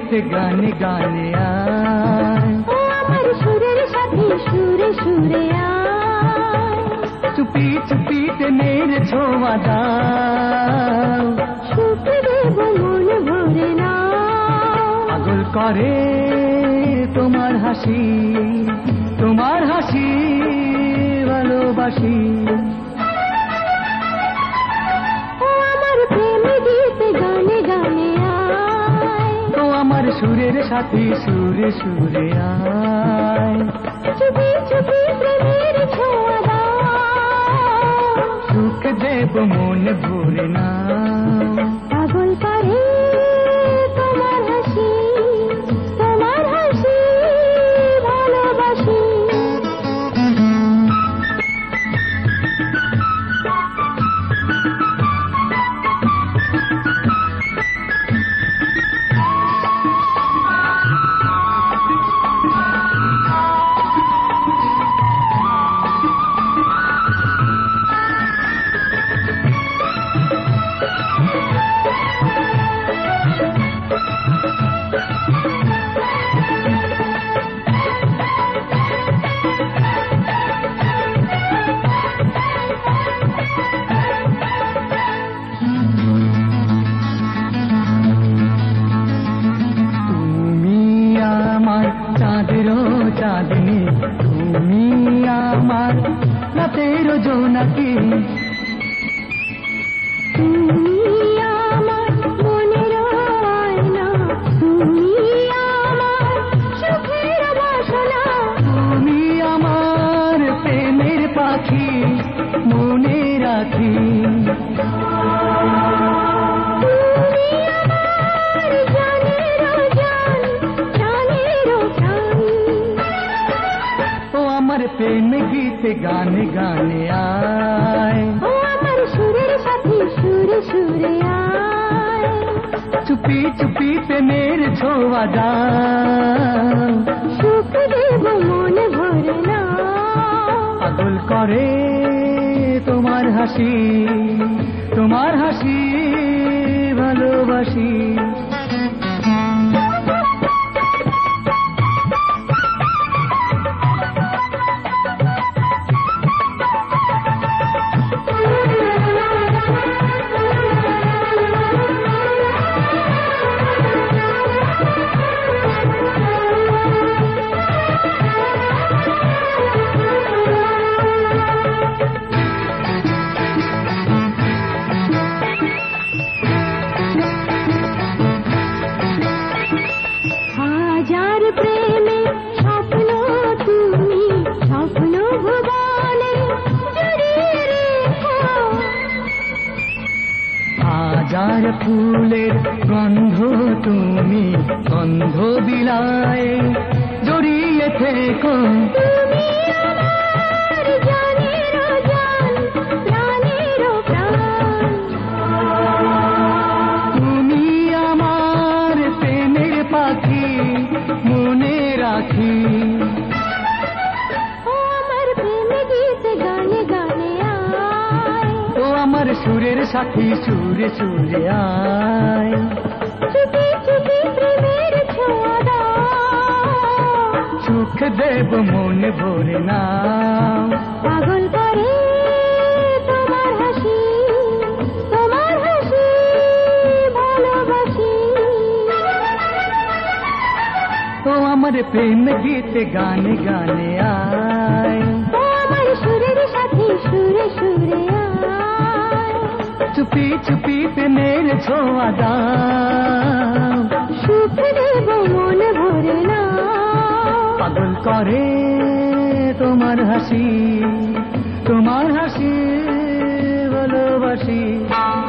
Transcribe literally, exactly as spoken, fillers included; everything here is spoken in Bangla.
গীতে গানে গানে আয়, ও আমার সুরের সাথী সুরে সুরে আয়, চুপি চুপি প্রেমের ছোঁয়া দাও, সুখ দেব মন ভরে না, পাগল করে তোমার হাসি, তোমার হাসি ভালোবাসি। ও আমার প্রেম গীতে গানে গানে আয়, তো আমার সুরের সাথী সুরে সুরে আয়, চুপি চুপি প্রেমের ছোঁয়া দাও, সুখ দেব মন ভরে না, পাগল করে তোমার হাসি, তোমার হাসি ভালোবাসি। চাঁদেরও চাঁদনি তুমি আমার রাতেরও জোনাকি, তুমি আমার মনের আয়না, তুমি আমার সুখের বাসনা, তুমি আমার প্রেমের পাখি মনে রাখি, তুমি আমার জানেরও জান, জানেরও প্রাণ, ও আমার প্রেম গীতে গানে গানে আয়, ও আমার সুরের সাথী সুরে সুরে আয়, চুপি চুপি প্রেমের ছোঁয়া দাও, সুখ দেব মন ভরে না, পাগল করে তোমার হাসি, তোমার হাসি ভালোবাসি। হাজার প্রেমে স্বপ্ন তুমি, স্বপ্ন ভুবনে জড়িয়ে রেখো, হাজার ফুলের গন্ধ তুমি, গন্ধ বিলায় জড়িয়ে থেকো, তুমি আমার জানেরও জান, প্রাণেরও প্রাণ, তুমি আমার প্রেমের পাখি মনে রাখি, ও আমার প্রেম গীতে গানে গানে আয়, ও আমার সুরের সাথী সুরে সুরে আয়, চুপি চুপি প্রেমের ছোঁয়া দাও, সুখ দেব মন ভরে না, পাগল করে তোমার হাসি, তোমার হাসি ভালোবাসি। ও আমার প্রেম গীতে গানে গানে আয়, ও আমার সুরের সাথী সুরে সুরে আয়, চুপি চুপি প্রেমের ছোঁয়া দাও, সুখ দেব মন ভরে না, পাগল করে তোমার হাসি, তোমার হাসি ভালোবাসি।